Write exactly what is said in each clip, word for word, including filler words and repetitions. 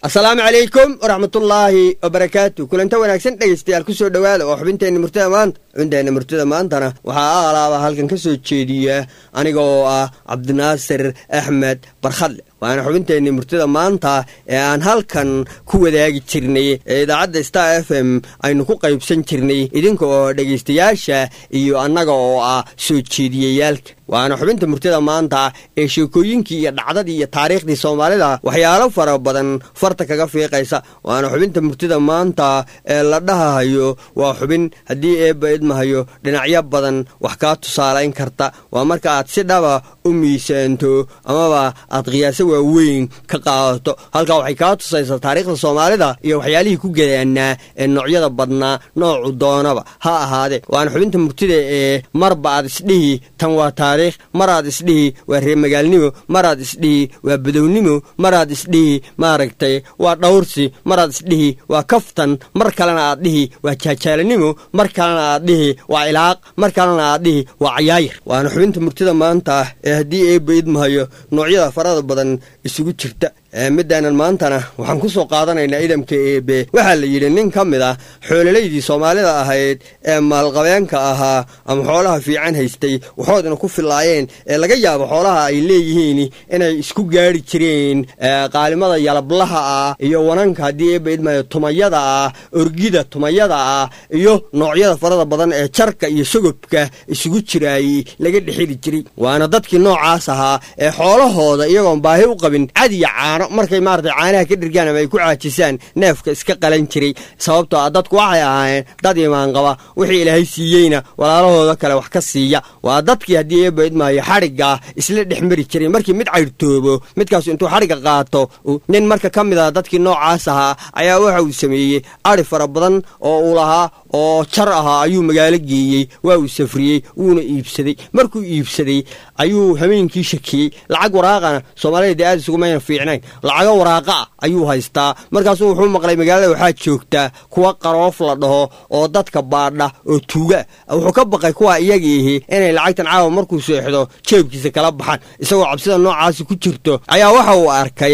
السلام عليكم ورحمة الله وبركاته. كل أنت وناكسن دقيستيال كسو دواada oo xubinteena murtida maanta cindeena murtida maantana waxa alaaba halkan ka soo jeediya aniga oo ah Cabdinaasir Axmed Barkhadle waana xubinteena murtida maanta ee aan halkan ku wadaagi jirnay idaacadda Star F M aynu ku qaybsan jirnay idinka oo dhageystayaasha iyo annaga oo ah soo jeediyayaalka waana xubinta murtida maanta ee sheekooyinkii iyo dhacdadii iyo taariikhdii Soomaalida waxyaalo fara badan farta kaga fiiqaysa waana xubinta murtida maanta ee la dhahayo waa xubin hadii ee baydmahayo dhinacyo badan wax ka tusaaleyn karta waa marka aad si dhaba u miisaanto amaba aad qiyaas waaweyn ka qaadato halka waxay ka tusaysaa taariikhda Soomaalida iyo waxyaalihii ku gadaanaa ee noocyada badnaa noocu doonaba ha ahaade waana xubinta murtida ee marba aad isdhihi tan waa taariikh maraad isdhihi waa reer magaalnimo maraad isdhihi waa badownimo maraad isdhihi maaragtay waa dhawrsi maraad isdhihi waa kaftan mar kalena aad dhihi waa jaajaalanimo mar kalena aad dhihi waa ilaaq mar kalena aad dhihi waa cayaayir waana xubinta murtida maanta ee hadii ay baydmahayo noocyada farada badan isugu jirta midaanan maantana waxaan ku soo qaadanaynaa idamka eebe waxa la yiri nin kamid ah xoolalaydi Soomaalida ahayd ee maalqabeenka ahaa ama xoolaha fiican haystay waxoodna ku filaayeen ee laga yaabo xoolaha ay leeyihiin inay isku gaari jireen qaalimada yalablaha ah iyo wananka hadii ay baydmayo tumayada ah orgida tumayada ah iyo noocyada farada badan ee jarka iyo sugubka isugu jiray laga dhixiri jiray waana dadkii noocaas ahaa ee xoolahooda iyagoon baahi u qabin cadiya markay maartay caanaha ka dhirgaan ama ay ku caajisaan neefka iska qalan jiray sababtoo ah dadku waxay ahaayeen dad iimaan qaba wixii Ilaahay siiyeyna walaalahooda kale wax ka siiya waa dadkii hadii ay baydmaayo xariga isla dhixmari jiray markii mid cayrtoobo midkaas intuu xariga qaato nin marka kamid ah dadkii noocaas ahaa ayaa waxa uu sameeyay ari fara badan oo uu lahaa oo jar ahaa ayuu magaalo geeyay waa uu safriyay uuna iibsaday markuu iibsaday ayuu habeenkii shakiyay lacag waraaqana Soomaalida aad isugu ma fiicnaan lacag waraaqa ayuu haystaa markaas uu wuxuu maqlay magaalada waxa joogta kuwa qaroof la dhaho oo dadka baadha oo tuuga wuxuu ka baqay kuwa iyagiihi inay lacagtan caawa markuu seexdo jeebkiisa kala baxan isagoo cabsida noocaas ku jirto ayaa waxa uu arkay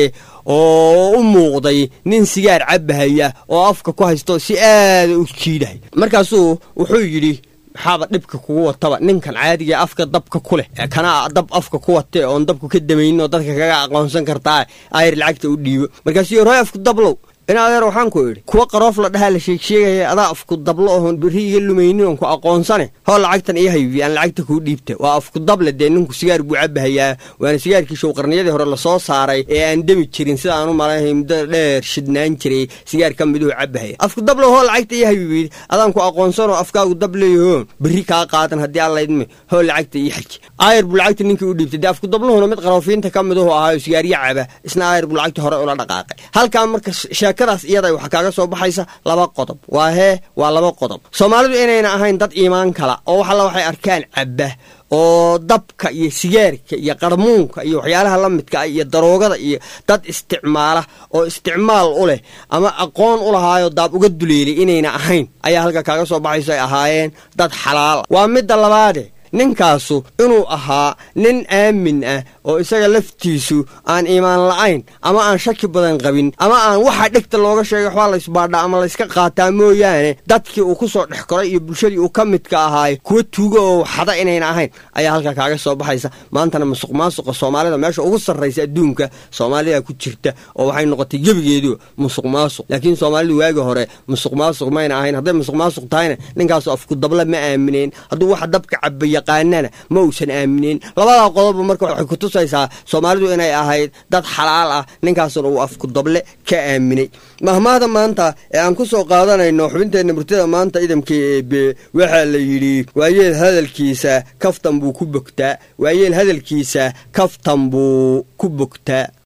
oo u muuqday nin sigaar cabahaya oo afka ku haysto si aad u jiiday markaas uu wuxuu yiri xaba dhibka kugu wataba ninkan caadiga afka dabka ku leh kana dab afka ku watay oo dabku ka dameeyno dadka kaga aqoonsan kartaa ayr lacagta u dhiibo markaas iyo roy afku dablow ina adeer waxaan ku yiri kuwa qaroof la dhaha la sheegsheegay adaa afku dablo oo biriga lumaynin ku aqoonsane hoo lacagtan iyo haybi aan lacagta ku dhiibtay waa afku dable deeninku sigaar buu cabahayaa waana sigaarkii show qarniyadii hore la soo saaray ee aan dami jirin sida aanu malahay muddo dheer shidnaan jiray sigaar ka mid uu cabahaya afku dablo hoo lacagta iyo haybi adaan ku aqoonsano afkaagu dableeyo biri ka qaadan hadii aan laydmi hoo lacagta iyo xaj ayr buu lacagta ninkii u dhiibtay afku dablohuna mid qaroofiinta ka mid ah ahaa sigaar yacaba isna ayr buu lacagta hore ula dhaqaaqay halka marka kadaas iyada waxa kaaga soo baxaysa laba qodob waa hee waa laba qodob Soomaalidu inayna ahayn dad iimaan kala oo waxa la waxay arkaan cabba oo dabka iyo sigaarka iyo qarmuunka iyo waxyaalaha la midka ah iyo daroogada iyo dad isticmaala oo isticmaal u leh ama aqoon u lahaayo daab uga duleelay inayna ahayn ayaa halka kaaga soo baxaysa ahaayeen dad xalaal waa mid labaad ninkaasu inuu ahaa nin aamin ah oo isaga laftiisu aan iimaan la'ayn ama aan shaki badan qabin ama aan waxa dhigta looga sheegay wax la isbaadha ama la iska qaataa mooyaane dadkii uu ku soo dhex koray iyo bulshadii uu ka midka ahaa kuwa tuugo oo xada inayna ahayn ayaa halka kaaga soo baxaysa maantana musuqmaasuqa Soomaalida meesha ugu sarreysa adduunka Soomaalida ku jirta oo waxay noqotay gabigeedu musuqmaasuq laakiin Soomaalidu waagi hore musuqmaasuq ma ahayn haday musuqmaasuq tahayna ninkaas afku dabla ma aamineen haduu wax dabka cabaya qaanana ma uusan aaminin labada qodob marka waxay ku tusaysaa Soomaalidu inay ahayd dad xalaal ah ninkaas oo afku dable ka aaminay mahmaada maanta ee aan ku soo qaadanayno xubinteena murtida maanta idamka eebe waxa la yiri waayeel hadalkiisa kaftan buu ku bogtaa waayeel hadalkiisa kaftan buu ku bogtaa